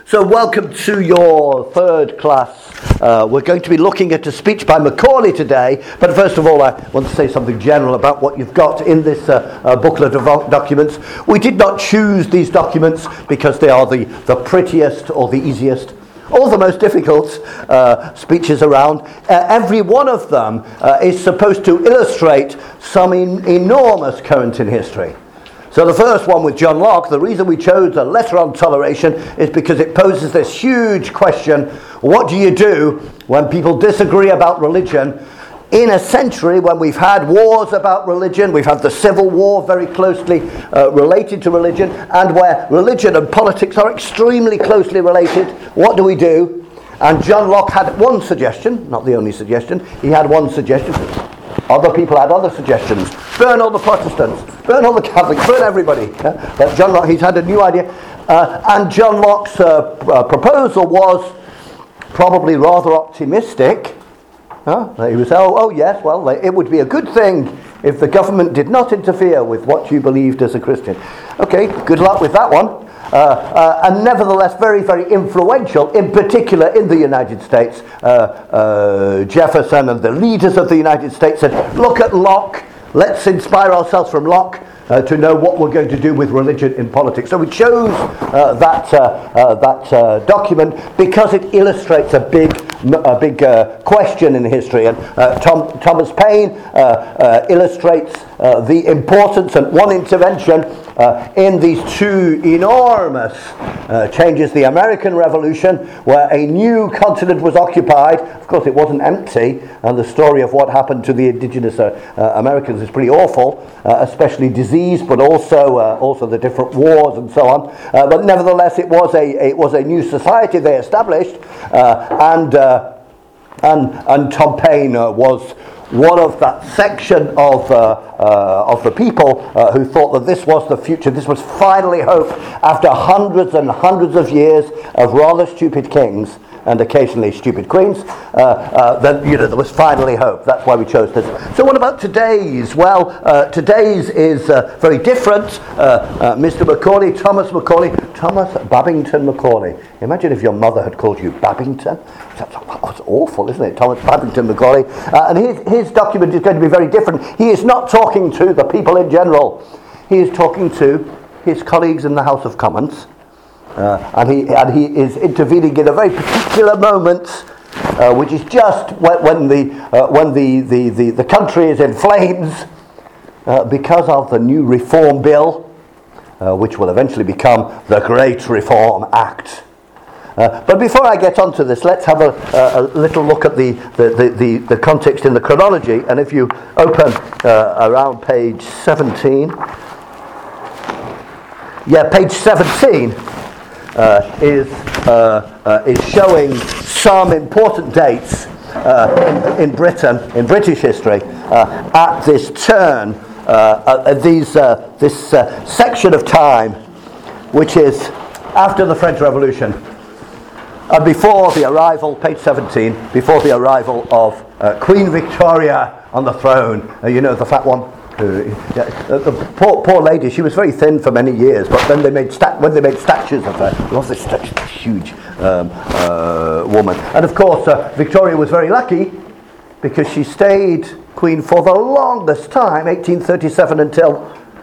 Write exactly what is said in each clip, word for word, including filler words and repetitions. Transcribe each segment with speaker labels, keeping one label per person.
Speaker 1: So welcome to your third class. Uh, we're going to be looking at a speech by Macaulay today, but first of all I want to say something general about what you've got in this uh, uh, booklet of documents. We did not choose these documents because they are the, the prettiest or the easiest or the most difficult uh, speeches around. Uh, every one of them uh, is supposed to illustrate some en- enormous current in history. So the first one with John Locke, the reason we chose a letter on toleration is because it poses this huge question: what do you do when people disagree about religion? In a century when we've had wars about religion, we've had the Civil War very closely uh, related to religion, and where religion and politics are extremely closely related, what do we do? And John Locke had one suggestion, not the only suggestion, he had one suggestion. Other people had other suggestions. Burn all the Protestants, burn all the Catholics, burn everybody. Yeah? But John Locke, he's had a new idea. Uh, and John Locke's uh, uh, proposal was probably rather optimistic. Huh? He was, oh, oh yes, well, it would be a good thing if the government did not interfere with what you believed as a Christian. Okay, good luck with that one. Uh, uh, and nevertheless very, very influential, in particular in the United States. Uh, uh, Jefferson and the leaders of the United States said, look at Locke, let's inspire ourselves from Locke uh, to know what we're going to do with religion in politics. So we chose uh, that, uh, uh, that uh, document because it illustrates a big, a big uh, question in history. And uh, Tom, Thomas Paine uh, uh, illustrates uh, the importance and one intervention Uh, in these two enormous uh, changes. The American Revolution, where a new continent was occupied. Of course, it wasn't empty, and the story of what happened to the indigenous uh, uh, Americans is pretty awful, uh, especially disease, but also uh, also the different wars and so on. Uh, but nevertheless, it was a it was a new society they established, uh, and uh, and and Tom Paine uh, was one of that section of uh, uh, of the people uh, who thought that this was the future. This was finally hope after hundreds and hundreds of years of rather stupid kings and occasionally stupid queens. Uh, uh, that you know there was finally hope. That's why we chose this. So what about today's? Well, uh, today's is uh, very different. Uh, uh, Mister Macaulay, Thomas Macaulay, Thomas Babington Macaulay. Imagine if your mother had called you Babington. That's, that's awful, isn't it? Thomas Babington Macaulay. Uh, and his, his document is going to be very different. He is not talking to the people in general. He is talking to his colleagues in the House of Commons. Uh, and he and he is intervening in a very particular moment, uh, which is just when, when the uh, when the, the, the, the country is in flames uh, because of the new Reform Bill, uh, which will eventually become the Great Reform Act. Uh, but before I get on to this, let's have a, a, a little look at the, the, the, the, the context in the chronology. And if you open uh, around page seventeen, yeah, page seventeen uh, is uh, uh, is showing some important dates uh, in, in Britain, in British history, uh, at this turn, uh, at these uh, this uh, section of time, which is after the French Revolution. And before the arrival, page seventeen, before the arrival of uh, Queen Victoria on the throne, uh, you know, the fat one, uh, uh, the poor, poor lady. She was very thin for many years, but then they made sta- when they made statues of her, there was this statue, huge um, uh, woman. And of course, uh, Victoria was very lucky because she stayed queen for the longest time, eighteen thirty-seven until.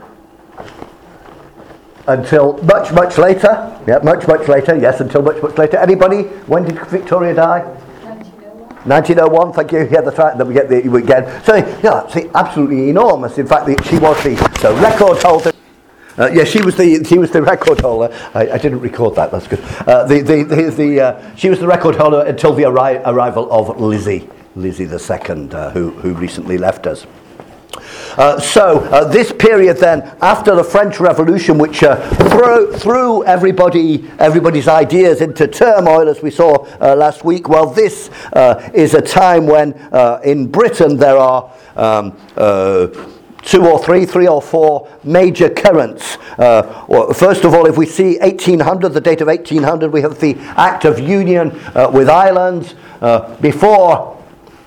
Speaker 1: Until much, much later. Yeah, much, much later. Yes, until much, much later. Anybody? When did Victoria die? nineteen oh one. Thank you. Yeah, that's right. Then we get the we get. So yeah, see, absolutely enormous. In fact, the, she was the, the record holder. Uh, yeah, she was the she was the record holder. I, I didn't record that. That's good. Uh, the the the, the uh, she was the record holder until the arri- arrival of Lizzie, Lizzie the Second, uh, who who recently left us. Uh, so uh, this period then, after the French Revolution, which uh, threw, threw everybody, everybody's ideas into turmoil, as we saw uh, last week, well, this uh, is a time when uh, in Britain there are um, uh, two or three, three or four major currents. Uh, well, first of all, if we see eighteen hundred, the date of eighteen hundred, we have the Act of Union uh, with Ireland. Uh, before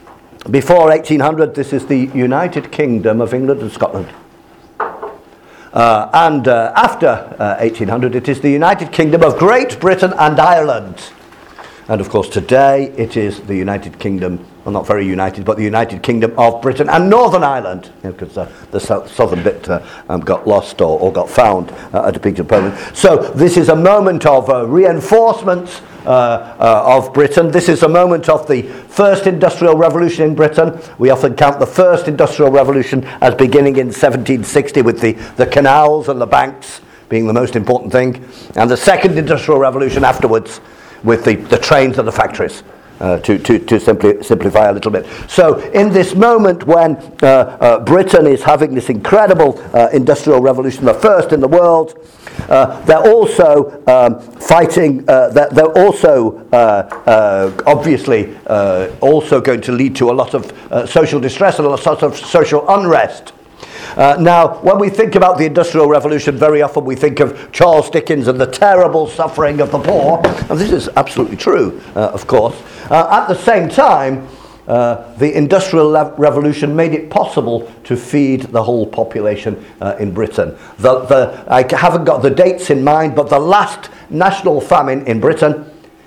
Speaker 1: Before eighteen hundred, this is the United Kingdom of England and Scotland. Uh, and uh, after uh, eighteen hundred, it is the United Kingdom of Great Britain and Ireland. And of course today it is the United Kingdom, well not very united, but the United Kingdom of Britain and Northern Ireland, because you know, uh, the so- southern bit uh, um, got lost or, or got found uh, at a peak of Poland. So this is a moment of uh, reinforcement uh, uh, of Britain. This is a moment of the first industrial revolution in Britain. We often count the first industrial revolution as beginning in seventeen sixty with the, the canals and the banks being the most important thing, and the second industrial revolution afterwards with the, the trains and the factories, uh, to, to, to simply simplify a little bit. So in this moment when uh, uh, Britain is having this incredible uh, industrial revolution, the first in the world, uh, they're also um, fighting, uh, they're, they're also uh, uh, obviously uh, also going to lead to a lot of uh, social distress and a lot of social unrest. Uh, now, when we think about the Industrial Revolution, very often we think of Charles Dickens and the terrible suffering of the poor, and this is absolutely true, uh, of course. Uh, at the same time, uh, the Industrial Le- Revolution made it possible to feed the whole population uh, in Britain. The, the, I haven't got the dates in mind, but the last national famine in Britain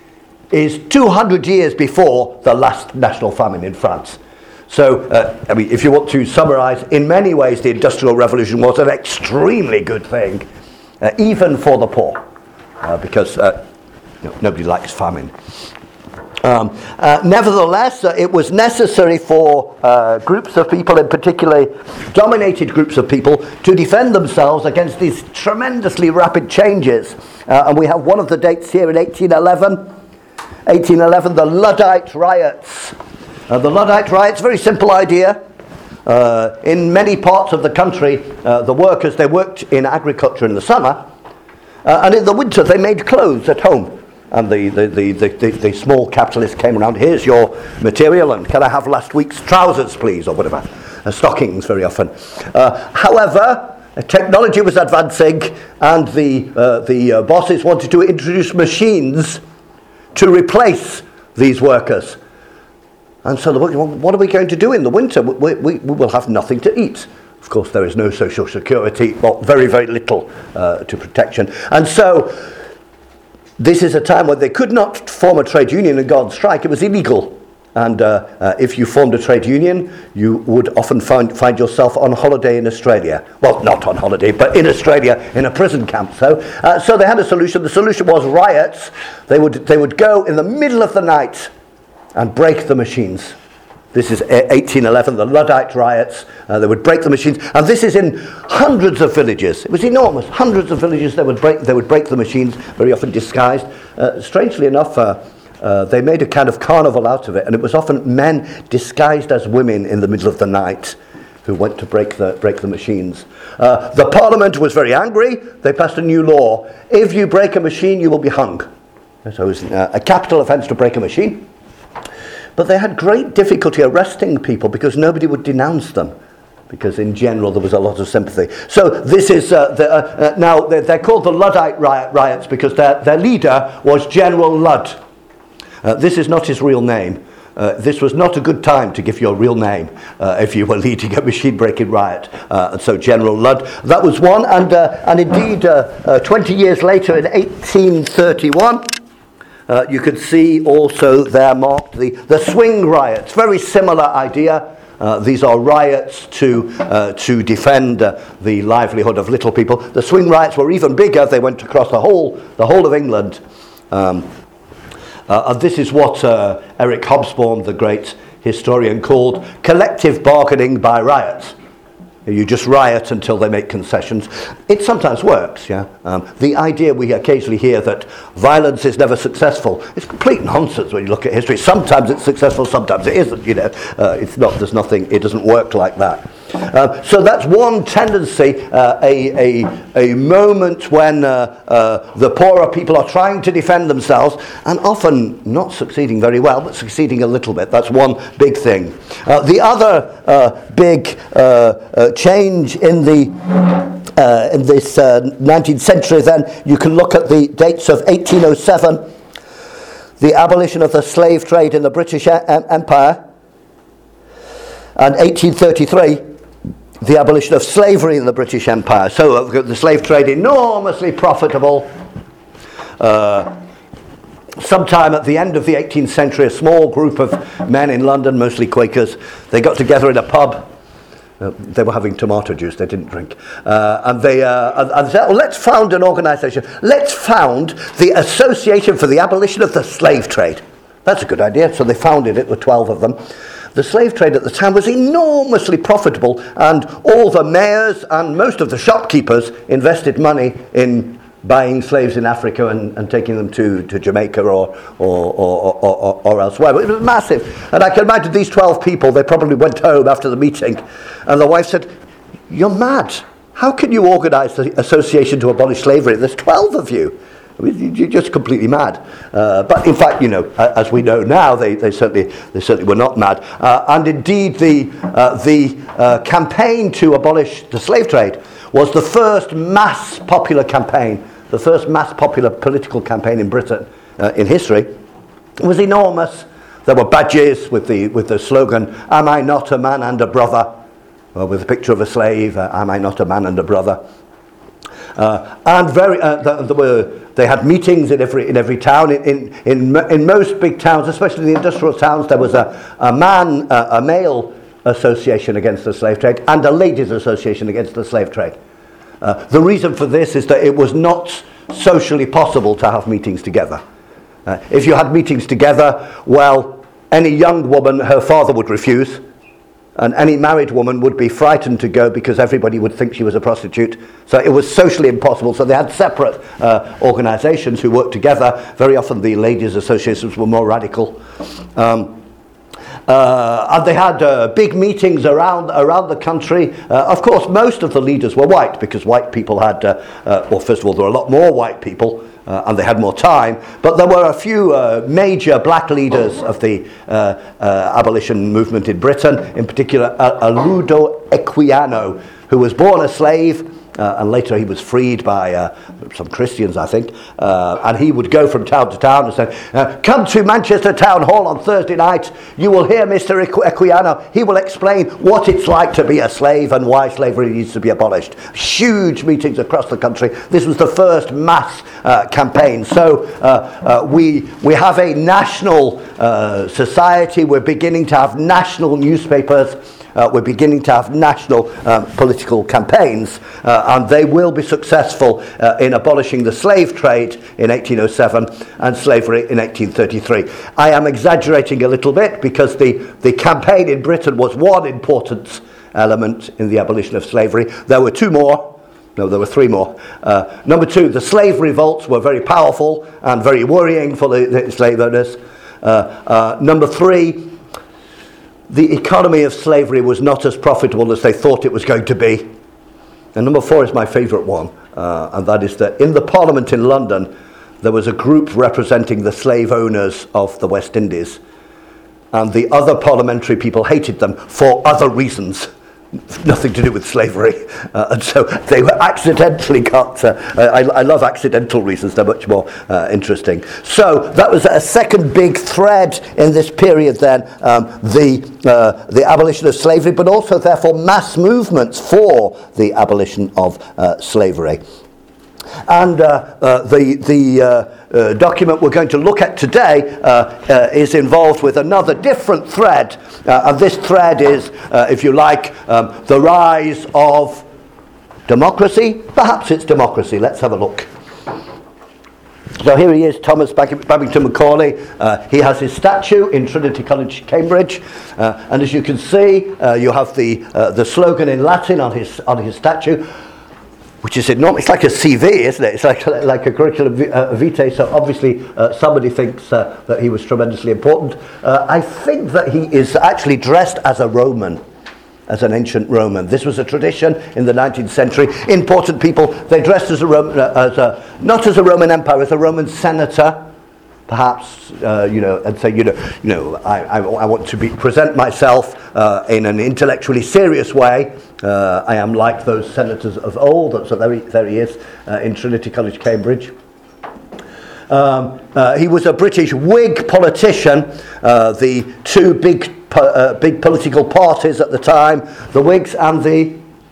Speaker 1: is two hundred years before the last national famine in France. So, uh, I mean, if you want to summarise, in many ways the Industrial Revolution was an extremely good thing, uh, even for the poor, uh, because uh, you know, nobody likes famine. Um, uh, nevertheless, uh, it was necessary for uh, groups of people, in particular dominated groups of people, to defend themselves against these tremendously rapid changes. Uh, and we have one of the dates here in eighteen eleven. eighteen eleven, the Luddite riots. Uh, the Luddite riots, very simple idea. Uh, in many parts of the country, uh, the workers, they worked in agriculture in the summer, uh, and in the winter they made clothes at home. And the, the, the, the, the, the small capitalists came around, here's your material, and can I have last week's trousers, please, or whatever. Uh, stockings, very often. Uh, however, technology was advancing, and the, uh, the uh, bosses wanted to introduce machines to replace these workers. And so, the, what are we going to do in the winter? We, we, we will have nothing to eat. Of course, there is no social security, well, very, very little uh, to protection. And so, this is a time when they could not form a trade union and go on strike. It was illegal. And uh, uh, if you formed a trade union, you would often find, find yourself on holiday in Australia. Well, not on holiday, but in Australia, in a prison camp. So, uh, so they had a solution. The solution was riots. They would, they would go in the middle of the night and break the machines. This is eighteen eleven, the Luddite riots. Uh, they would break the machines, and this is in hundreds of villages. It was enormous. Hundreds of villages. They would break. They would break the machines, very often disguised. Uh, strangely enough, uh, uh, they made a kind of carnival out of it, and it was often men disguised as women in the middle of the night who went to break the break the machines. Uh, the Parliament was very angry. They passed a new law: if you break a machine, you will be hung. So it was uh, a capital offence to break a machine. But they had great difficulty arresting people because nobody would denounce them, because in general there was a lot of sympathy. So this is, uh, the, uh, uh, now they're, they're called the Luddite riot, riots because their, their leader was General Ludd. Uh, this is not his real name. Uh, this was not a good time to give your real name uh, if you were leading a machine-breaking riot. Uh, and so General Ludd, that was one. And, uh, and indeed, uh, uh, twenty years later in eighteen thirty-one, Uh, you could see also there marked the, the swing riots. Very similar idea. Uh, these are riots to uh, to defend uh, the livelihood of little people. The swing riots were even bigger. They went across the whole the whole of England. Um, uh, and this is what uh, Eric Hobsbawm, the great historian, called collective bargaining by riots. You just riot until they make concessions. It sometimes works, yeah. Um, the idea we occasionally hear that violence is never successful is complete nonsense when you look at history. Sometimes it's successful, sometimes it isn't. You know, uh, it's not. There's nothing. It doesn't work like that. Uh, so that's one tendency, uh, a, a, a moment when uh, uh, the poorer people are trying to defend themselves and often not succeeding very well, but succeeding a little bit. That's one big thing. Uh, the other uh, big uh, uh, change in the uh, in this uh, nineteenth century, then, you can look at the dates of eighteen oh seven, the abolition of the slave trade in the British Empire, and eighteen thirty-three, the abolition of slavery in the British Empire. So uh, the slave trade, enormously profitable. Uh, sometime at the end of the eighteenth century, a small group of men in London, mostly Quakers, they got together in a pub. Uh, they were having tomato juice, they didn't drink. Uh, and they uh, and, and said, oh, let's found an organisation. Let's found the Association for the Abolition of the Slave Trade. That's a good idea. So they founded it, with twelve of them. The slave trade at the time was enormously profitable, and all the mayors and most of the shopkeepers invested money in buying slaves in Africa and, and taking them to, to Jamaica or or, or, or, or or elsewhere. But it was massive. And I can imagine these twelve people, they probably went home after the meeting, and the wife said, "You're mad. How can you organise the association to abolish slavery? There's twelve of you. I mean, you're just completely mad." Uh, but in fact, you know, as we know now, they, they certainly they certainly were not mad. Uh, and indeed, the uh, the uh, campaign to abolish the slave trade was the first mass popular campaign, the first mass popular political campaign in Britain uh, in history. It was enormous. There were badges with the with the slogan, "Am I not a man and a brother?" Well, with a picture of a slave, uh, "Am I not a man and a brother?" Uh, and very, uh, there were, they had meetings in every in every town. In in in, in most big towns, especially the industrial towns, there was a a man, uh, a male association against the slave trade and a ladies' association against the slave trade. Uh, the reason for this is that it was not socially possible to have meetings together. Uh, if you had meetings together, well, any young woman, her father would refuse. And any married woman would be frightened to go because everybody would think she was a prostitute. So it was socially impossible. So they had separate uh, organisations who worked together. Very often the ladies' associations were more radical. Um, uh, and they had uh, big meetings around around the country. Uh, of course, most of the leaders were white because white people had, uh, uh, well, first of all, there were a lot more white people. Uh, and they had more time, but there were a few uh, major black leaders of the uh, uh, abolition movement in Britain, in particular uh, Alauda Equiano, who was born a slave, uh, and later he was freed by uh, some Christians, I think, uh, and he would go from town to town and say, uh, come to Manchester Town Hall on Thursday night, you will hear Mister Equiano, he will explain what it's like to be a slave and why slavery needs to be abolished. Huge meetings across the country. This was the first mass uh, campaign. So uh, uh, we, we have a national uh, society, we're beginning to have national newspapers, Uh, we're beginning to have national um, political campaigns, uh, and they will be successful uh, in abolishing the slave trade in eighteen oh seven and slavery in eighteen thirty-three. I am exaggerating a little bit because the, the campaign in Britain was one important element in the abolition of slavery. There were two more. No, there were three more. Uh, number two, the slave revolts were very powerful and very worrying for the, the slave owners. Uh, uh, number three, the economy of slavery was not as profitable as they thought it was going to be. And number four is my favourite one, uh, and that is that in the Parliament in London, there was a group representing the slave owners of the West Indies, and the other parliamentary people hated them for other reasons, nothing to do with slavery, uh, and so they were accidentally got. Uh, I, I love accidental reasons; they're much more uh, interesting. So that was a second big thread in this period. Then um, the uh, the abolition of slavery, but also therefore mass movements for the abolition of uh, slavery. And uh, uh, the the uh, uh, document we're going to look at today uh, uh, is involved with another different thread, uh, and this thread is, uh, if you like, um, the rise of democracy. Perhaps it's democracy. Let's have a look. So here he is, Thomas Babington Macaulay. Uh, he has his statue in Trinity College, Cambridge, uh, and as you can see, uh, you have the uh, the slogan in Latin on his on his statue, which is enormous. It's like a C V, isn't it? It's like like a curriculum vitae. So obviously uh, somebody thinks uh, that he was tremendously important. Uh, I think that he is actually dressed as a Roman, as an ancient Roman. This was a tradition in the nineteenth century. Important people, they dressed as a Roman, uh, as a not as a Roman empire, as a Roman senator. Perhaps uh, you know, and say you know, you know, I, I, I want to be, present myself uh, in an intellectually serious way. Uh, I am like those senators of old. So there he, there he is uh, in Trinity College, Cambridge. Um, uh, he was a British Whig politician. Uh, the two big po- uh, big political parties at the time, the Whigs and the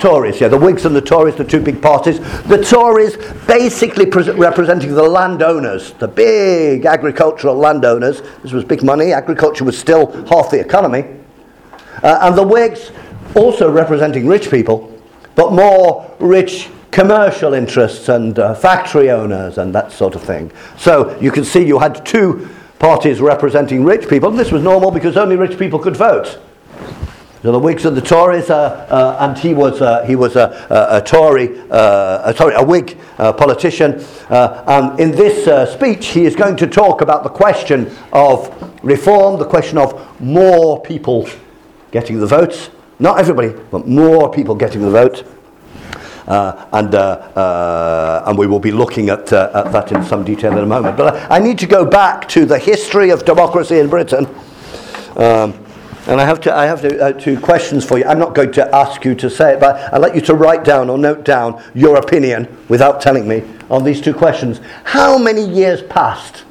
Speaker 1: Tories, yeah, the Whigs and the Tories, the two big parties. The Tories basically pre- representing the landowners, the big agricultural landowners. This was big money. Agriculture was still half the economy. Uh, and the Whigs also representing rich people, but more rich commercial interests and uh, factory owners and that sort of thing. So you can see you had two parties representing rich people. And this was normal because only rich people could vote. So the Whigs and the Tories, uh, uh, and he was uh, he was a, a, a Tory, uh, a, sorry, a Whig uh, politician. Uh, and in this uh, speech, he is going to talk about the question of reform, the question of more people getting the votes. Not everybody, but more people getting the vote. Uh, and uh, uh, and we will be looking at, uh, at that in some detail in a moment. But I, I need to go back to the history of democracy in Britain. Um, And I have to, I have to, uh, two questions for you. I'm not going to ask you to say it, but I'd like you to write down or note down your opinion without telling me on these two questions. How many years passed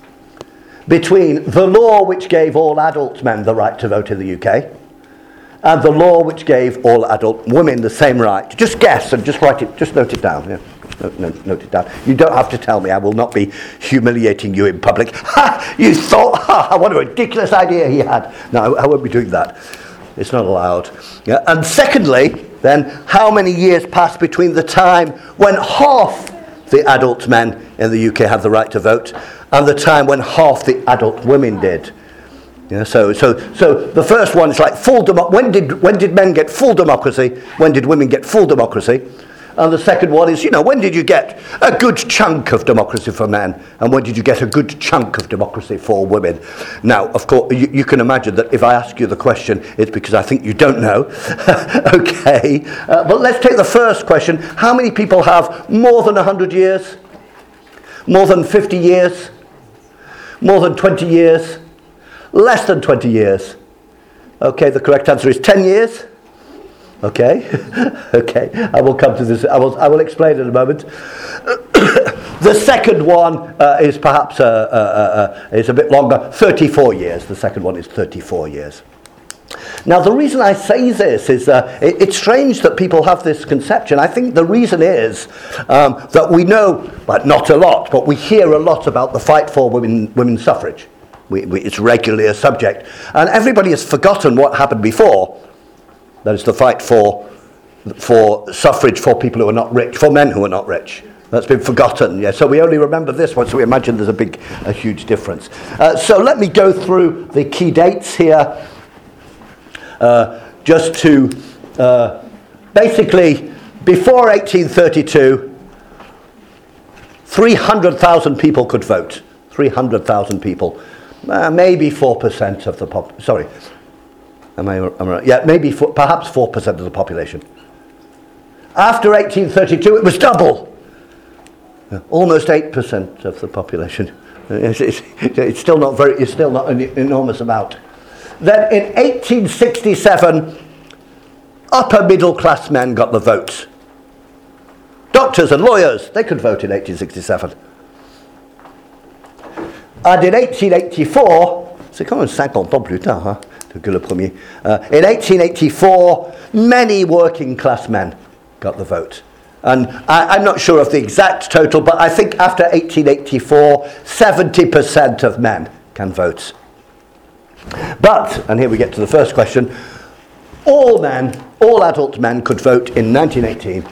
Speaker 1: between the law which gave all adult men the right to vote in the U K and the law which gave all adult women the same right? Just guess and just write it, just note it down. Yeah. Note, note, note it down. You don't have to tell me. I will not be humiliating you in public. Ha! You thought, ha! What a ridiculous idea he had. No, I won't be doing that. It's not allowed. Yeah. And secondly, then, how many years passed between the time when half the adult men in the U K had the right to vote and the time when half the adult women did? Yeah, so, so, so the first one is like full demo- when did when did men get full democracy? When did women get full democracy? And the second one is, you know, when did you get a good chunk of democracy for men? And when did you get a good chunk of democracy for women? Now, of course, you, you can imagine that if I ask you the question, it's because I think you don't know. Okay. Uh, but let's take the first question. How many people have more than one hundred years? More than fifty years? More than twenty years? Less than twenty years? Okay, the correct answer is ten years. Okay, okay. I will come to this. I will. I will explain in a moment. The second one uh, is perhaps uh, uh, uh, is a bit longer. thirty-four years. The second one is thirty-four years. Now, the reason I say this is uh, it, it's strange that people have this conception. I think the reason is um, that we know, but not a lot, but we hear a lot about the fight for women women's suffrage. We, we, it's regularly a subject, and everybody has forgotten what happened before. That is the fight for for suffrage for people who are not rich, for men who are not rich. That's been forgotten. Yeah, so we only remember this one, so we imagine there's a big, a huge difference. Uh, so let me go through the key dates here, uh, just to uh, basically before eighteen thirty-two, three hundred thousand people could vote. three hundred thousand people, uh, maybe four percent of the pop. Sorry. Am I, am I right? Yeah, maybe four, perhaps four percent of the population. After eighteen thirty-two, it was double. Yeah, almost eight percent of the population. It's, it's, it's still not very. It's still not an enormous amount. Then in eighteen sixty-seven, upper middle class men got the vote. Doctors and lawyers, they could vote in eighteen sixty-seven. And in eighteen eighty-four, c'est quand même cinquante ans plus tard, hein? Que le premier. Uh, in eighteen eighty-four, many working class men got the vote. And I, I'm not sure of the exact total, but I think after eighteen eighty-four, seventy percent of men can vote. But, and here we get to the first question, all men, all adult men could vote in nineteen eighteen.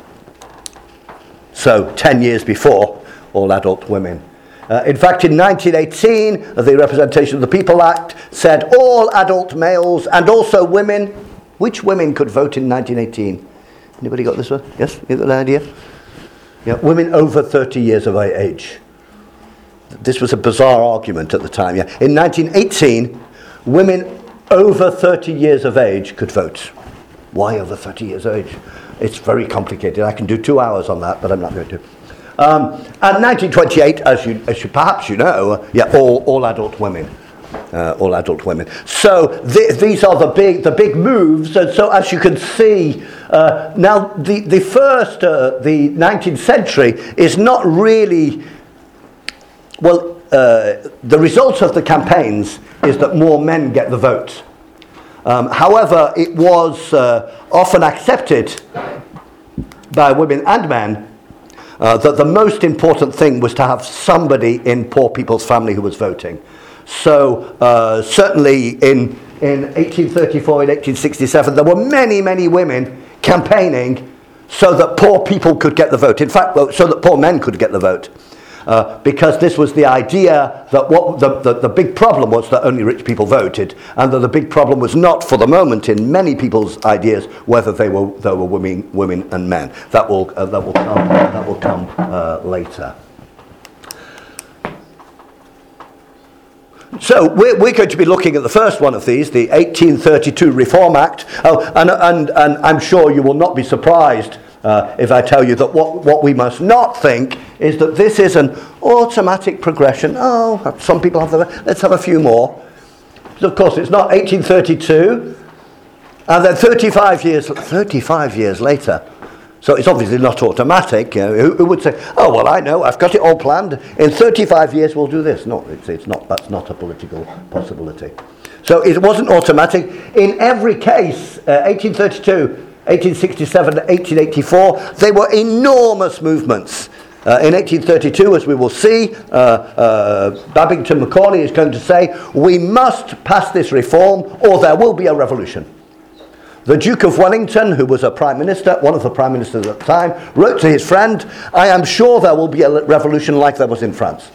Speaker 1: So ten years before all adult women. Uh, in fact, in nineteen eighteen, the Representation of the People Act said all adult males and also women. Which women could vote in nineteen eighteen? Anybody got this one? Yes? You got an idea? Yeah, women over thirty years of age. This was a bizarre argument at the time. Yeah, in nineteen eighteen, women over thirty years of age could vote. Why over thirty years of age? It's very complicated. I can do two hours on that, but I'm not going to. Um, and nineteen twenty-eight, as you, as you perhaps you know, uh, yeah, all, all adult women, uh, all adult women. So th- these are the big the big moves. And so as you can see, uh, now the the first uh, the nineteenth century is not really well. Uh, the result of the campaigns is that more men get the vote. Um, however, it was uh, often accepted by women and men, uh, that the most important thing was to have somebody in poor people's family who was voting. So uh, certainly in, in eighteen thirty-four, in eighteen sixty-seven, there were many, many women campaigning so that poor people could get the vote. In fact, well, so that poor men could get the vote. Uh, because this was the idea that what the, the, the big problem was that only rich people voted, and that the big problem was not, for the moment, in many people's ideas, whether they were there were women, women and men. That will uh, that will come that will come uh, later. So we're, we're going to be looking at the first one of these, the eighteen thirty-two Reform Act. Oh, and and and I'm sure you will not be surprised Uh, if I tell you that what, what we must not think is that this is an automatic progression. Oh, some people have the, let's have a few more. So of course, it's not eighteen thirty-two, and then thirty-five years, thirty-five years later. So it's obviously not automatic. You know, who, who would say, oh, well, I know, I've got it all planned. In thirty-five years, we'll do this. No, it's, it's not. That's not a political possibility. So it wasn't automatic. In every case, uh, eighteen thirty-two, eighteen sixty-seven, eighteen eighty-four, they were enormous movements. Uh, in eighteen thirty-two, as we will see, uh, uh, Babington Macaulay is going to say, we must pass this reform or there will be a revolution. The Duke of Wellington, who was a prime minister, one of the prime ministers at the time, wrote to his friend, I am sure there will be a revolution like there was in France.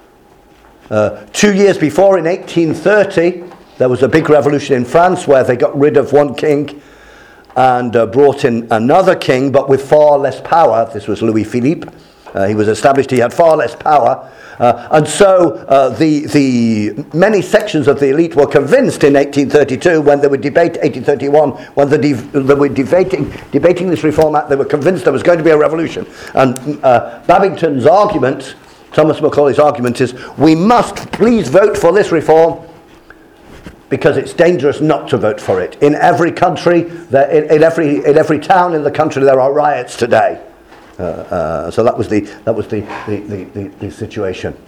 Speaker 1: Uh, two years before, in eighteen thirty, there was a big revolution in France where they got rid of one king and uh, brought in another king, but with far less power. This was Louis Philippe. Uh, he was established, he had far less power. Uh, and so uh, the, the many sections of the elite were convinced in eighteen thirty-two, when they would debate, eighteen thirty-one, when they, de- they were debating, debating this Reform Act, they were convinced there was going to be a revolution. And uh, Babington's argument, Thomas Macaulay's argument is, we must please vote for this reform, because it's dangerous not to vote for it. In every country, there, in, in every in every town in the country, there are riots today. Uh, uh, so that was the that was the the, the, the, the situation.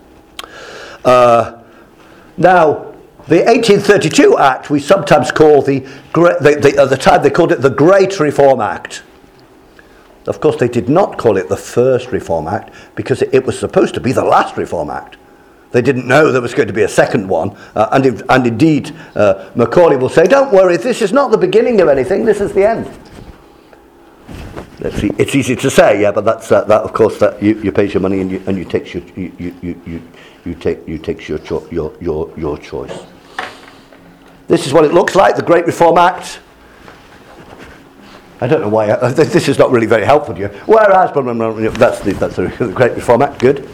Speaker 1: Uh, now, the eighteen thirty-two Act we sometimes call the the, the at the time they called it the Great Reform Act. Of course, they did not call it the first Reform Act because it, it was supposed to be the last Reform Act. They didn't know there was going to be a second one, uh, and, if, and indeed, uh, Macaulay will say, don't worry, this is not the beginning of anything, this is the end. Let's see, it's easy to say, yeah, but that's uh, that. Of course, that you, you pay your money and you and you take your you you, you, you, you take you take your, cho- your your your choice. This is what it looks like, the Great Reform Act. I don't know why I, this is not really very helpful to you. Whereas, that's the that's the Great Reform Act. Good.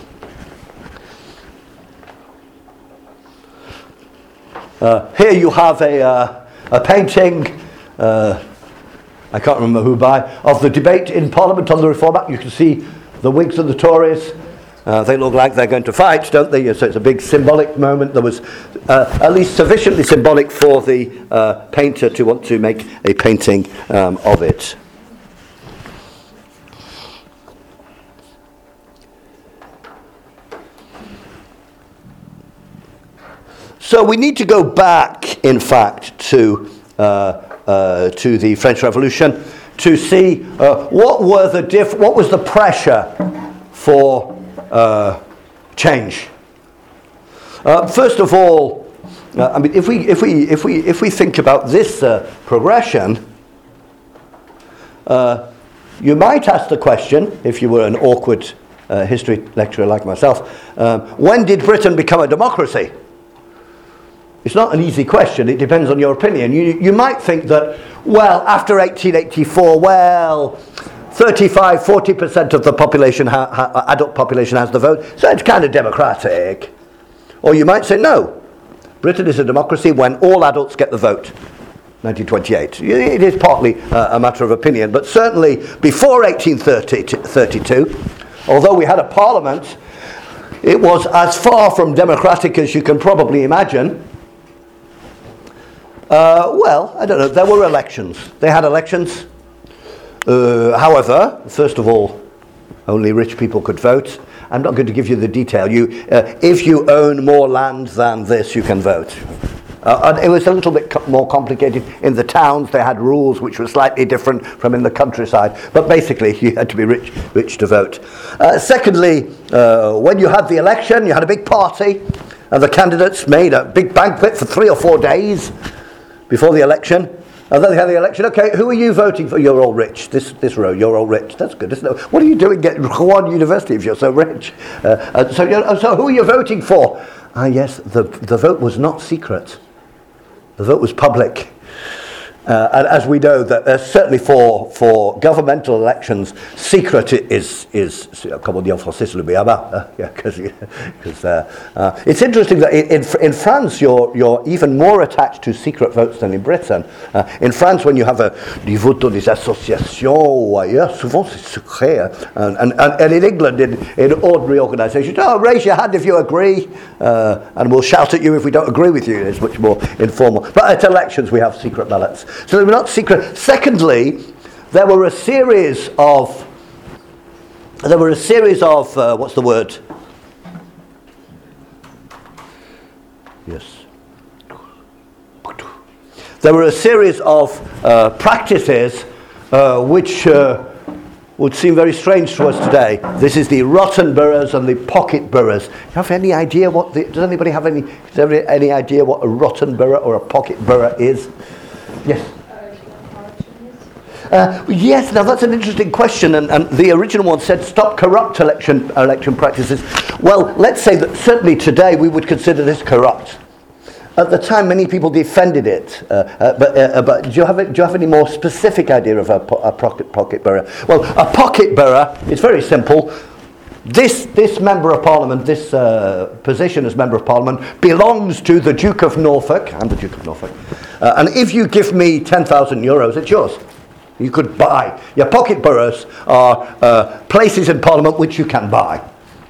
Speaker 1: Uh, here you have a, uh, a painting, uh, I can't remember who by, of the debate in Parliament on the Reform Act. You can see the Whigs and the Tories. Uh, they look like they're going to fight, don't they? So it's a big symbolic moment. There was uh, at least sufficiently symbolic for the uh, painter to want to make a painting um, of it. So we need to go back, in fact, to uh, uh, to the French Revolution to see uh, what were the diff- what was the pressure for uh, change. Uh, first of all, uh, I mean, if we if we if we if we think about this uh, progression, uh, you might ask the question, if you were an awkward uh, history lecturer like myself, um, when did Britain become a democracy? It's not an easy question. It depends on your opinion. You you might think that, well, after eighteen eighty-four, well, thirty-five, forty percent of the population, ha- ha- adult population has the vote, so it's kind of democratic. Or you might say, no, Britain is a democracy when all adults get the vote, nineteen twenty-eight. It is partly uh, a matter of opinion, but certainly before eighteen thirty-two, although we had a parliament, it was as far from democratic as you can probably imagine. Uh, well, I don't know, there were elections. They had elections. Uh, however, first of all, only rich people could vote. I'm not going to give you the detail. You, uh, if you own more land than this, you can vote. Uh, and it was a little bit co- more complicated in the towns. They had rules which were slightly different from in the countryside. But basically, you had to be rich, rich to vote. Uh, secondly, uh, when you had the election, you had a big party, and the candidates made a big banquet for three or four days before the election. And then they had the election. Okay, who are you voting for? You're all rich. This this row, you're all rich. That's good, isn't it? What are you doing at Rouen University if you're so rich? Uh, uh, so, you're, so who are you voting for? Ah, yes, the the vote was not secret. The vote was public. Uh, and as we know, that uh, certainly for for governmental elections, secret is is comment dire en français c'est le béaba. Yeah, because uh, uh, it's interesting that in in France you're you're even more attached to secret votes than in Britain. Uh, in France, when you have a du vote dans des associations ou ailleurs, souvent c'est secret. And, and, and in England, in, in ordinary organisations, oh, raise your hand if you agree, uh, and we'll shout at you if we don't agree with you. It's much more informal. But at elections, we have secret ballots. So they were not secret. Secondly, there were a series of there were a series of uh, what's the word? Yes. There were a series of uh, practices uh, which uh, would seem very strange to us today. This is the rotten boroughs and the pocket boroughs. Do you have any idea what the, does anybody have any does anybody any idea what a rotten borough or a pocket borough is? Yes. Uh, yes, now that's an interesting question, and, and the original one said stop corrupt election election practices. Well, let's say that certainly today we would consider this corrupt. At the time, many people defended it, uh, uh, but uh, but do you have a, do you have any more specific idea of a, po- a pocket pocket borough? Well, a pocket borough is very simple. This this member of Parliament, this uh, position as member of Parliament, belongs to the Duke of Norfolk. I'm the Duke of Norfolk, uh, and if you give me ten thousand euros, it's yours. You could buy. Your pocket boroughs are uh, places in Parliament which you can buy.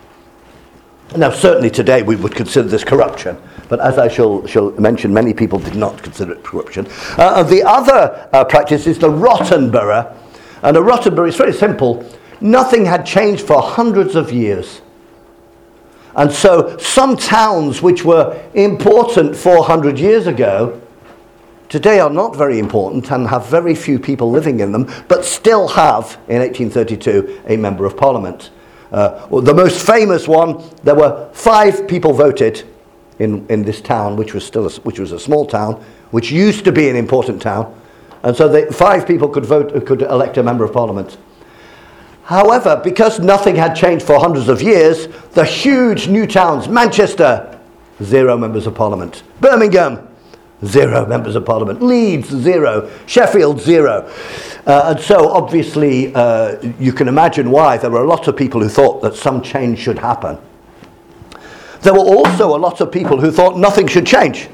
Speaker 1: Now, certainly today we would consider this corruption, but as I shall, shall mention, many people did not consider it corruption. Uh, the other uh, practice is the rotten borough, and a rotten borough is very simple. Nothing had changed for hundreds of years. And so some towns which were important four hundred years ago today are not very important and have very few people living in them, but still have, in eighteen thirty-two, a member of Parliament. Uh, well, the most famous one, there were five people voted in, in this town, which was still a, which was a small town, which used to be an important town, and so the five people could vote, could elect a member of Parliament. However, because nothing had changed for hundreds of years, the huge new towns, Manchester, zero members of Parliament. Birmingham, zero members of Parliament. Leeds, zero. Sheffield, zero. Uh, and so, obviously, uh, you can imagine why there were a lot of people who thought that some change should happen. There were also a lot of people who thought nothing should change.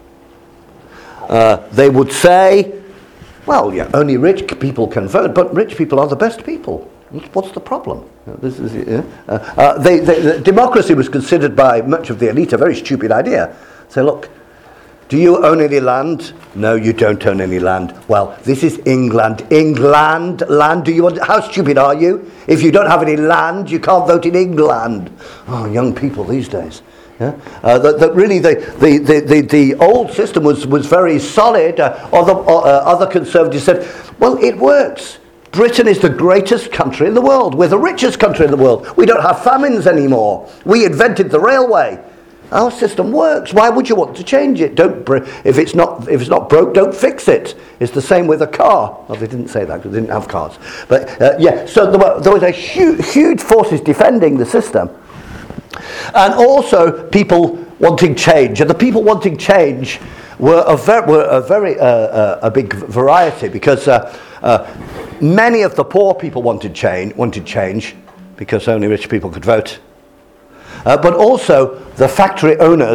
Speaker 1: Uh, they would say, well, yeah, only rich people can vote, but rich people are the best people. What's the problem? This is, yeah. uh, uh, they, they, the democracy was considered by much of the elite a very stupid idea. Say, look, do you own any land? No, you don't own any land. Well, this is England. England, land, do you want, how stupid are you? If you don't have any land, you can't vote in England. Oh, young people these days. Yeah? Uh, that, that really the, the, the, the, the old system was, was very solid. Uh, other, uh, other conservatives said, well, it works. Britain is the greatest country in the world. We're the richest country in the world. We don't have famines anymore. We invented the railway. Our system works. Why would you want to change it? Don't br- if it's not if it's not broke, don't fix it. It's the same with a car. Well, they didn't say that because they didn't have cars. But uh, yeah, so there, were, there was a huge, huge forces defending the system, and also people wanting change. And the people wanting change were a very were a very uh, uh, a big variety because uh, uh, many of the poor people wanted change wanted change because only rich people could vote. Uh, but also the factory owners,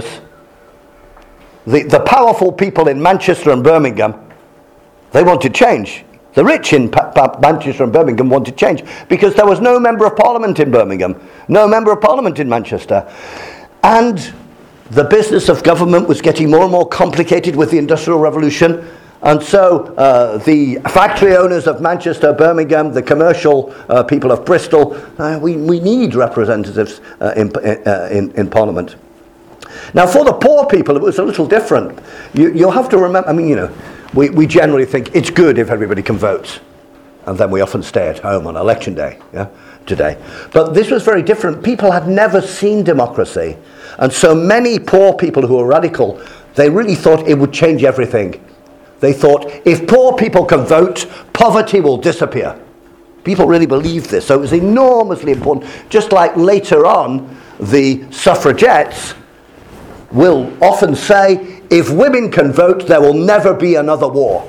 Speaker 1: the, the powerful people in Manchester and Birmingham, they wanted change. The rich in pa- pa- Manchester and Birmingham wanted change because there was no member of Parliament in Birmingham, no member of Parliament in Manchester. And the business of government was getting more and more complicated with the Industrial Revolution. And so uh, the factory owners of Manchester, Birmingham, the commercial uh, people of Bristol, uh, we, we need representatives uh, in, uh, in, in Parliament. Now, for the poor people, it was a little different. You, you'll have to remember, I mean, you know, we, we generally think it's good if everybody can vote. And then we often stay at home on election day, yeah, today. But this was very different. People had never seen democracy. And so many poor people who were radical, they really thought it would change everything. They thought, if poor people can vote, poverty will disappear. People really believed this. So it was enormously important. Just like later on, the suffragettes will often say, if women can vote, there will never be another war.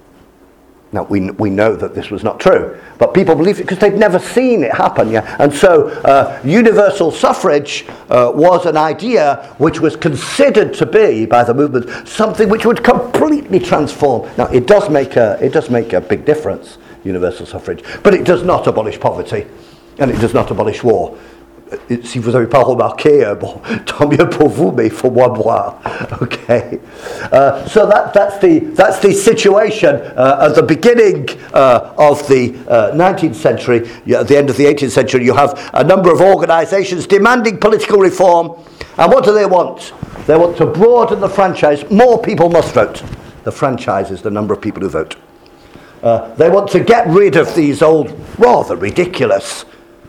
Speaker 1: Now, we we know that this was not true, but people believed it because they'd never seen it happen. Yeah? And so uh, universal suffrage uh, was an idea which was considered to be, by the movement, something which would completely transform. Now, it does make a, it does make a big difference, universal suffrage, but it does not abolish poverty, and it does not abolish war. Si vous n'avez pas remarqué, bon, tant mieux pour vous, mais il faut moins boire. Okay, uh, so that that's the that's the situation uh, at the beginning uh, of the uh, nineteenth century. At the end of the eighteenth century, you have a number of organisations demanding political reform, and what do they want? They want to broaden the franchise. More people must vote. The franchise is the number of people who vote. Uh, they want to get rid of these old, rather ridiculous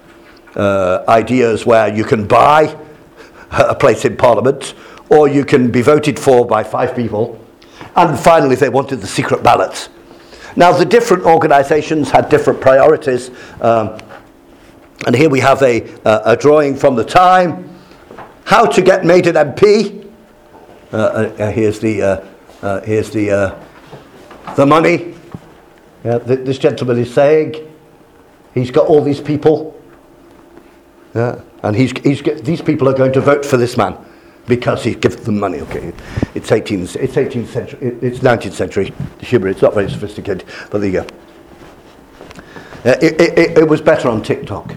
Speaker 1: Uh, ideas where you can buy a place in Parliament or you can be voted for by five people. And finally, they wanted the secret ballots. Now, the different organisations had different priorities. Um, and here we have a, uh, a drawing from the time. How to get made an M P. Uh, uh, here's the, uh, uh, here's the, uh, the money. Yeah, th- this gentleman is saying he's got all these people. Yeah, and he's, he's these people are going to vote for this man because he gives them money. Okay, it's eighteenth, it's eighteenth century, it's nineteenth century humour. It's not very sophisticated, but there you go. Uh, it, it, it was better on TikTok.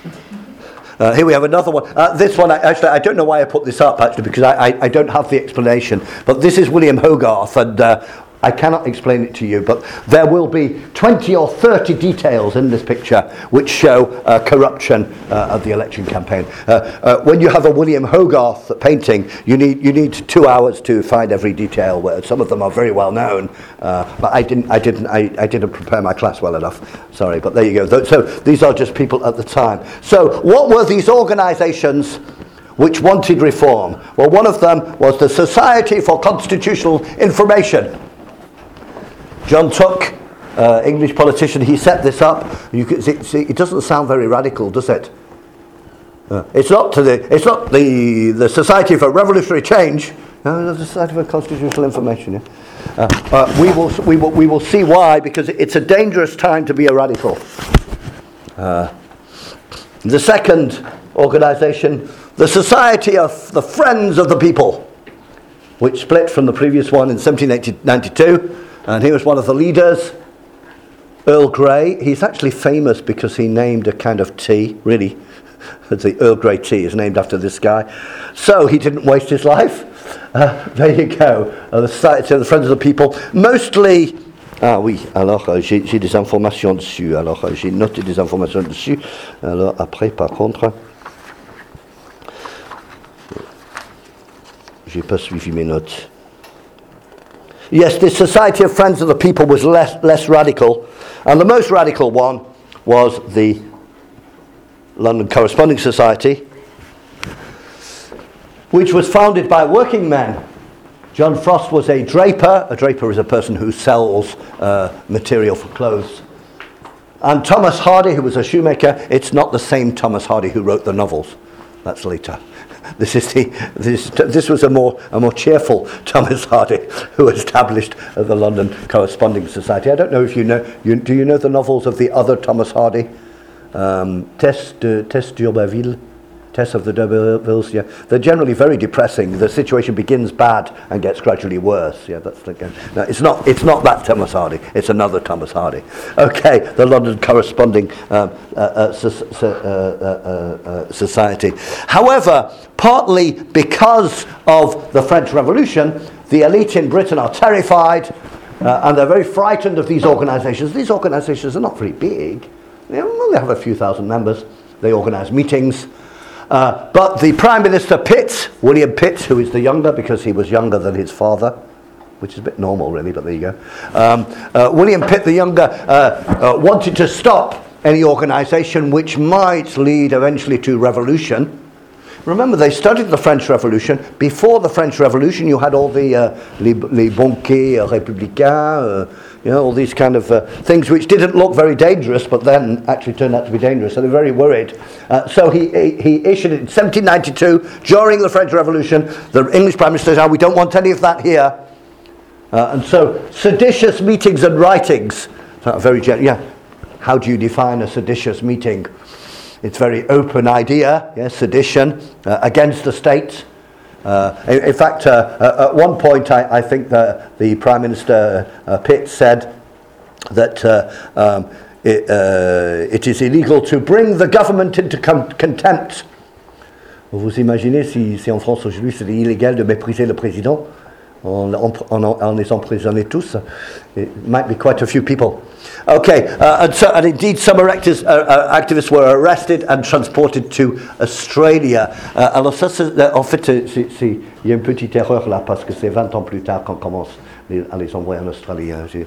Speaker 1: Uh, here we have another one. Uh, this one, I, actually, I don't know why I put this up actually because I, I, I don't have the explanation. But this is William Hogarth, and uh, I cannot explain it to you, but there will be twenty or thirty details in this picture which show uh, corruption uh, of the election campaign. Uh, uh, when you have a William Hogarth painting, you need you need two hours to find every detail. Where some of them are very well known, uh, but I didn't I didn't I, I didn't prepare my class well enough. Sorry, but there you go. So these are just people at the time. So what were these organisations which wanted reform? Well, one of them was the Society for Constitutional Information. John Tuck, uh, English politician, he set this up. You can see, see, it doesn't sound very radical, does it? Uh, it's not to the. It's not the the Society for Revolutionary Change. No, the Society for Constitutional Information. Yeah? Uh, uh, we will we will we will see why, because it's a dangerous time to be a radical. Uh, the second organisation, the Society of the Friends of the People, which split from the previous one in seventeen ninety-two. And he was one of the leaders, Earl Grey. He's actually famous because he named a kind of tea, really. The Earl Grey tea is named after this guy. So he didn't waste his life. Uh, there you go. Uh, the Society of the Friends of the People. Mostly... Ah oui, alors euh, j'ai, j'ai des informations dessus. Alors euh, j'ai noté des informations dessus. Alors après, par contre... J'ai pas suivi mes notes. Yes, this Society of Friends of the People was less less radical, and the most radical one was the London Corresponding Society, which was founded by working men. John Frost was a draper. A draper is a person who sells uh, material for clothes. And Thomas Hardy, who was a shoemaker. It's not the same Thomas Hardy who wrote the novels. That's later. This is the this this was a more a more cheerful Thomas Hardy who established uh, the London Corresponding Society. I don't know if you know. You, do you know the novels of the other Thomas Hardy? Um, Tess de Tess d'Urberville, Tess of the D'Urbervilles. Yeah, they're generally very depressing. The situation begins bad and gets gradually worse. Yeah, that's the game. No, it's not. It's not that Thomas Hardy. It's another Thomas Hardy. Okay, the London Corresponding um, uh, uh, so, so, uh, uh, uh, Society. However, partly because of the French Revolution, the elite in Britain are terrified uh, and they're very frightened of these organisations. These organisations are not very big. They only have a few thousand members. They organise meetings. Uh, but the Prime Minister Pitt, William Pitt, who is the younger because he was younger than his father, which is a bit normal really, but there you go. Um, uh, William Pitt the younger uh, uh, wanted to stop any organisation which might lead eventually to revolution. Remember, they studied the French Revolution. Before the French Revolution, you had all the uh, les, les banquets uh, républicains, uh, you know, all these kind of uh, things which didn't look very dangerous, but then actually turned out to be dangerous. So they're very worried. Uh, so he, he he issued it in seventeen ninety-two during the French Revolution. The English Prime Minister said, "Oh, we don't want any of that here." Uh, and so seditious meetings and writings. So very gen- yeah. How do you define a seditious meeting? It's a very open idea, yes, sedition uh, against the state. Uh, in, in fact, uh, uh, at one point, I, I think the, the Prime Minister uh, Pitt said that uh, um, it, uh, it is illegal to bring the government into com- contempt. Vous imaginez si, si en France aujourd'hui c'était illégal de mépriser le président en, en, en, en les emprisonnant tous? It might be quite a few people. Okay, uh, and, so, and indeed some erectors, uh, uh, activists were arrested and transported to Australia. Uh, alors ça, c'est, en fait, c'est, c'est, il y a une petite erreur là, parce que c'est vingt ans plus tard qu'on commence les, à les envoyer en Australie. Hein. J'ai,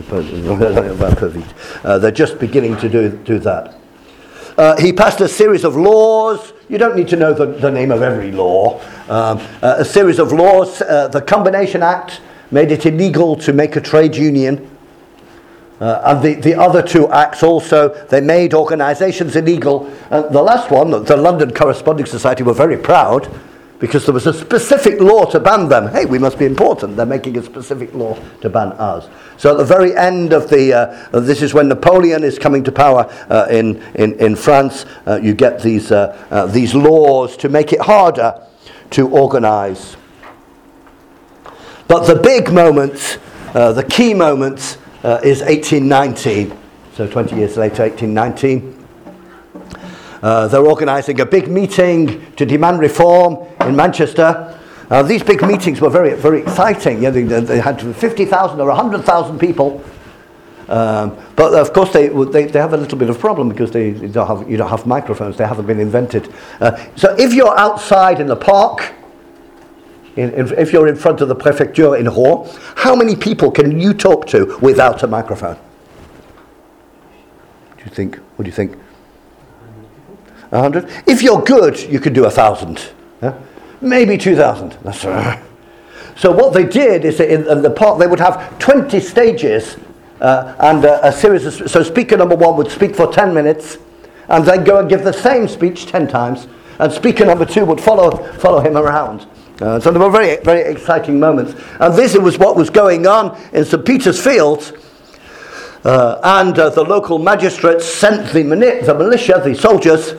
Speaker 1: un peu vite. Uh, they're just beginning to do, do that. Uh, he passed a series of laws. You don't need to know the, the name of every law. Um, uh, a series of laws. Uh, the Combination Act made it illegal to make a trade union. Uh, and the, the other two acts also, they made organisations illegal. And the last one, the London Corresponding Society, were very proud because there was a specific law to ban them. Hey, we must be important. They're making a specific law to ban us. So at the very end of the, uh, this is when Napoleon is coming to power uh, in, in, in France, uh, you get these, uh, uh, these laws to make it harder to organise. But the big moments, uh, the key moments, Uh, is eighteen nineteen, so twenty years later, eighteen nineteen. Uh, they're organising a big meeting to demand reform in Manchester. Uh, these big meetings were very, very exciting. You know, they, they had fifty thousand or one hundred thousand people. Um, but of course, they, they they have a little bit of problem because they, they don't have you don't have microphones. They haven't been invented. Uh, so if you're outside in the park, In, in, if you're in front of the prefecture in Rouen, how many people can you talk to without a microphone? Do you think? What do you think? A hundred? If you're good, you could do a thousand. Yeah? Maybe two thousand. That's right. So what they did is that in, in the park they would have twenty stages uh, and uh, a series of, so speaker number one would speak for ten minutes and then go and give the same speech ten times, and speaker number two would follow follow him around. Uh, so there were very, very exciting moments. And this was what was going on in St Peter's Fields. Uh, and uh, the local magistrates sent the, mani- the militia, the soldiers,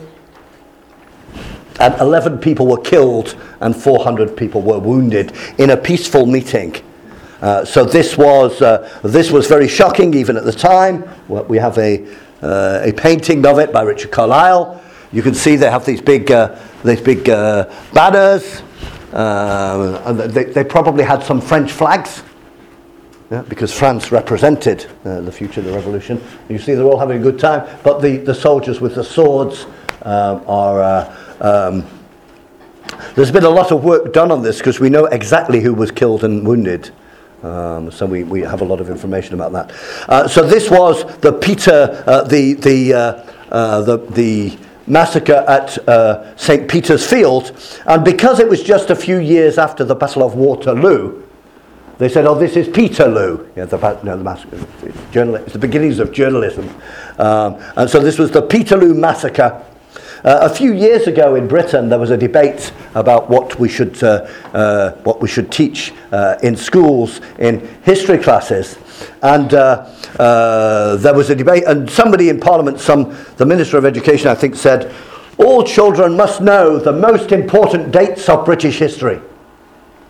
Speaker 1: and eleven people were killed and four hundred people were wounded in a peaceful meeting. Uh, so this was uh, this was very shocking even at the time. We have a uh, a painting of it by Richard Carlyle. You can see they have these big uh, these big uh, banners. Uh, and they, they probably had some French flags, yeah, because France represented uh, the future of the revolution. You see they're all having a good time, but the, the soldiers with the swords um, are... Uh, um, there's been a lot of work done on this because we know exactly who was killed and wounded. Um, so we, we have a lot of information about that. Uh, so this was the Peter, uh, the, the, uh, uh, the, the massacre at uh, St Peter's Field, and because it was just a few years after the Battle of Waterloo, they said, "Oh, this is Peterloo." Yeah, the, no, the massacre. It's, journal- it's the beginnings of journalism, um, and so this was the Peterloo massacre. Uh, a few years ago in Britain, there was a debate about what we should uh, uh, what we should teach uh, in schools in history classes. And uh, uh, there was a debate, and somebody in Parliament, some the Minister of Education, I think, said, all children must know the most important dates of British history.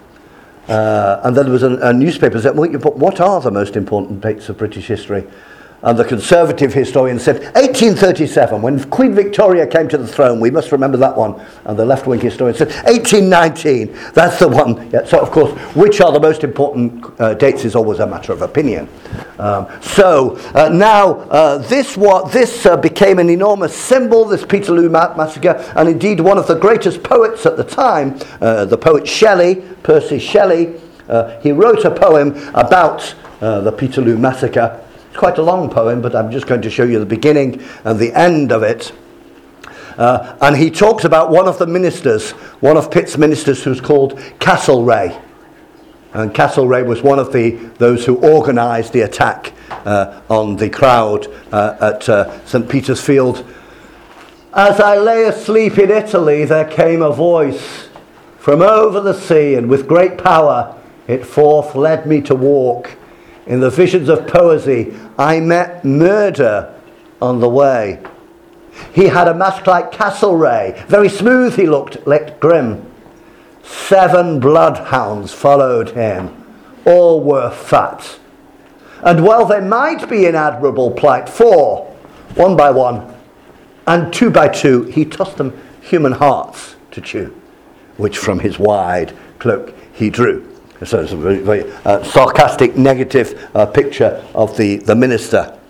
Speaker 1: Uh, and then there was a, a newspaper that said, well, but what are the most important dates of British history? and the conservative historian said eighteen thirty-seven, when Queen Victoria came to the throne. We must remember that one. And the left-wing historian said eighteen nineteen. That's the one. Yeah, so, of course, which are the most important uh, dates is always a matter of opinion. Um, so uh, now uh, this what this uh, became an enormous symbol, this Peterloo ma- massacre, and indeed one of the greatest poets at the time, uh, the poet Shelley, Percy Shelley, uh, he wrote a poem about uh, the Peterloo massacre. Quite a long poem, but I'm just going to show you the beginning and the end of it. Uh, and he talks about one of the ministers, one of Pitt's ministers, who's called Castlereagh. And Castlereagh was one of the those who organised the attack uh, on the crowd uh, at uh, St Peter's Field. As I lay asleep in Italy, there came a voice from over the sea, and with great power it forth led me to walk. In the visions of poesy, I met murder on the way. He had a mask like Castlereagh. Very smooth he looked, looked grim. Seven bloodhounds followed him. All were fat. And well, they might be in admirable plight, for, one by one, and two by two, he tossed them human hearts to chew, which from his wide cloak he drew. So it's a very, very uh, sarcastic, negative uh, picture of the, the minister.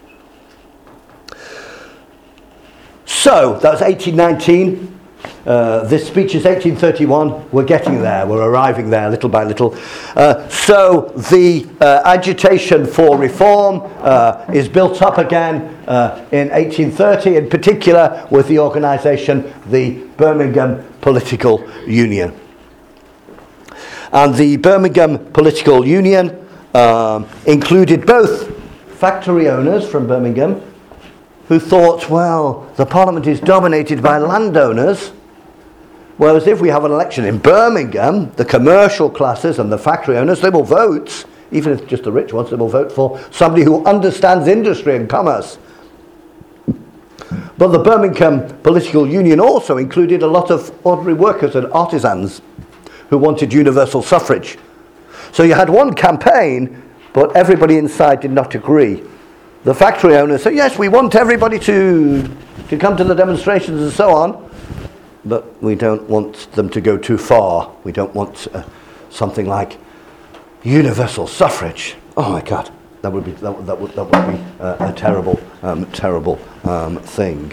Speaker 1: So, that was eighteen nineteen. Uh, this speech is eighteen thirty-one. We're getting there. We're arriving there little by little. Uh, so, the uh, agitation for reform uh, is built up again uh, in eighteen thirty, in particular with the organisation, the Birmingham Political Union. And the Birmingham Political Union um, included both factory owners from Birmingham who thought, well, the Parliament is dominated by landowners, whereas if we have an election in Birmingham, the commercial classes and the factory owners, they will vote, even if just the rich ones, they will vote for somebody who understands industry and commerce. But the Birmingham Political Union also included a lot of ordinary workers and artisans who wanted universal suffrage. So you had one campaign, but everybody inside did not agree. The factory owners said, yes, we want everybody to, to come to the demonstrations and so on, but we don't want them to go too far. We don't want uh, something like universal suffrage. Oh my God, that would be, that would, that would, that would be uh, a terrible, um, terrible um, thing.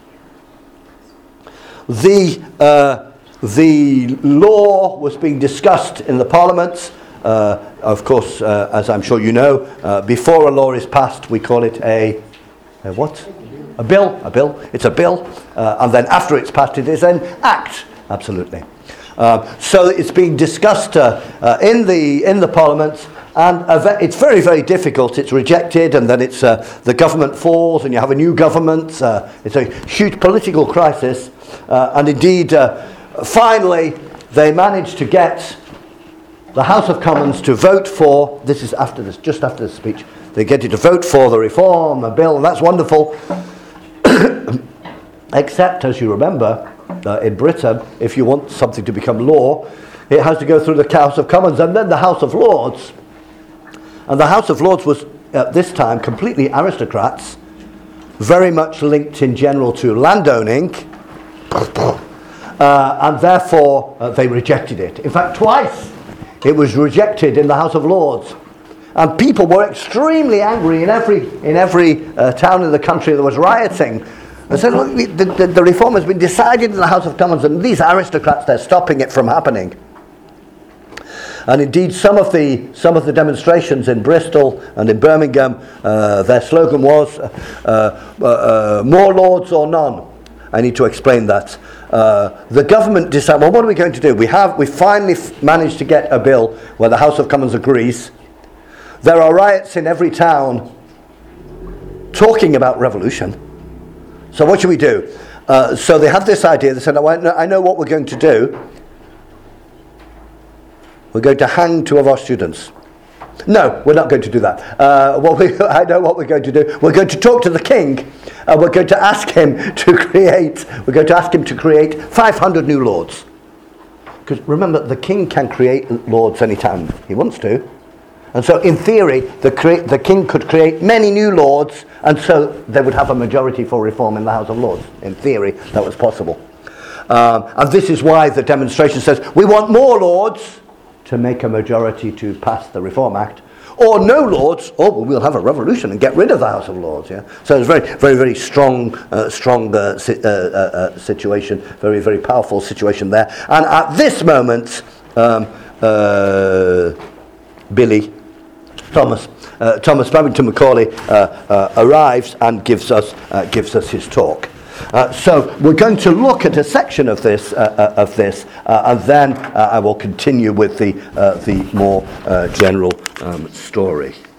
Speaker 1: The... Uh, The law was being discussed in the Parliament. Uh, of course, uh, as I'm sure you know, uh, before a law is passed, we call it a, a what? A bill. A bill. It's a bill. Uh, and then after it's passed, it is an act. Absolutely. Uh, so it's being discussed uh, uh, in the in the Parliament, and uh, it's very, very difficult. It's rejected, and then it's uh, the government falls, and you have a new government. Uh, it's a huge political crisis, uh, and indeed. Uh, Finally, they managed to get the House of Commons to vote for, this is after this, just after this speech, they get it to vote for the reform, the bill, and that's wonderful. Except, as you remember, uh, in Britain, if you want something to become law, it has to go through the House of Commons and then the House of Lords. And the House of Lords was, at this time, completely aristocrats, very much linked in general to landowning. Uh, and therefore uh, they rejected it. In fact, twice it was rejected in the House of Lords, and people were extremely angry in every in every uh, town in the country. There was rioting. They said, look, the, the, the reform has been decided in the House of Commons, and these aristocrats, they're stopping it from happening. And indeed, some of the some of the demonstrations in Bristol and in Birmingham, uh, their slogan was uh, uh, uh, more lords or none. I need to explain that. Uh, the government decided, well, what are we going to do? We have, we finally f- managed to get a bill where the House of Commons agrees. There are riots in every town talking about revolution. So what should we do? Uh, so they had this idea. They said, oh, I know, I know what we're going to do. We're going to hang two of our students. No, we're not going to do that. Uh, what we, I know what we're going to do. We're going to talk to the king. Uh, we're going to ask him to create. We're going to ask him to create five hundred new lords. Because remember, the king can create lords anytime he wants to, And so in theory, the, cre- the king could create many new lords, and so they would have a majority for reform in the House of Lords. In theory, that was possible. Um, and this is why the demonstration says, we want more lords to make a majority to pass the Reform Act, or no lords, or well, we'll have a revolution and get rid of the House of Lords. Yeah, so it's a very, very, very strong, uh, strong uh, si- uh, uh, uh, situation, very, very powerful situation there. And at this moment, um, uh, Billy, Thomas, uh, Thomas Babington Macaulay uh, uh, arrives and gives us uh, gives us his talk. Uh, so we're going to look at a section of this, uh, uh, of this, uh, and then uh, I will continue with the uh, the more uh, general um, story.